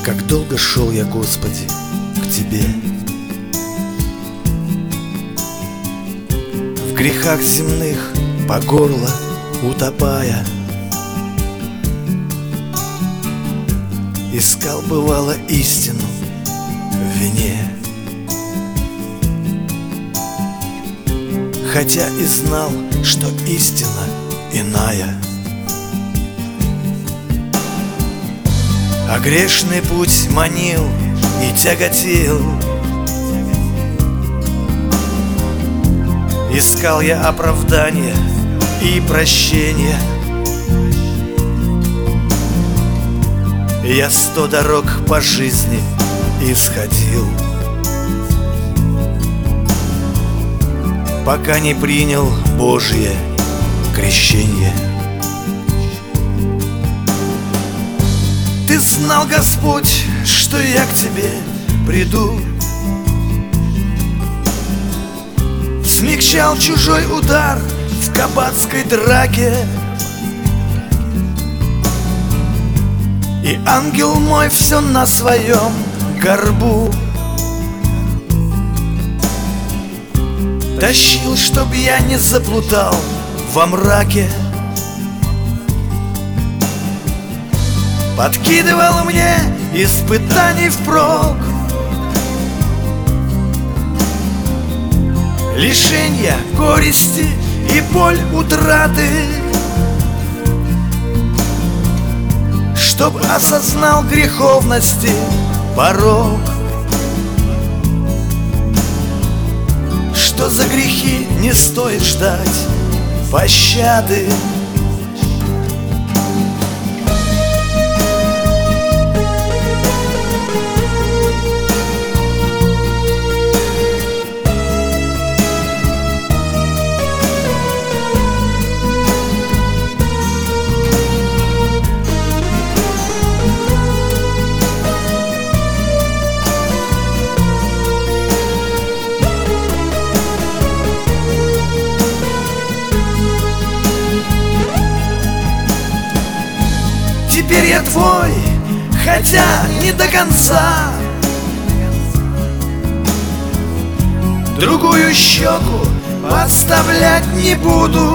Как долго шел я, Господи, к Тебе, в грехах земных по горло утопая. Искал, бывало, истину в вине, хотя и знал, что истина иная. А грешный путь манил и тяготил. Искал я оправдания и прощения. Я 100 дорог по жизни исходил, пока не принял Божье крещение. Ты знал, Господь, что я к Тебе приду, смягчал чужой удар в кабацкой драке. И ангел мой все на своем горбу тащил, чтоб я не заплутал во мраке. Подкидывал мне испытаний впрок, лишенья, горести и боль утраты, чтоб осознал греховности порок, что за грехи не стоит ждать пощады. Теперь я твой, хотя не до конца. Другую щеку подставлять не буду.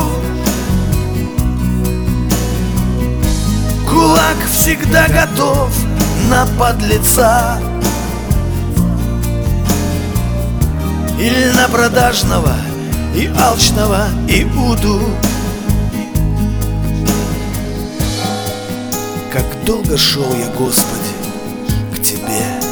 Кулак всегда готов на подлеца или на продажного и алчного Иуду. Как долго шел я, Господи, к Тебе.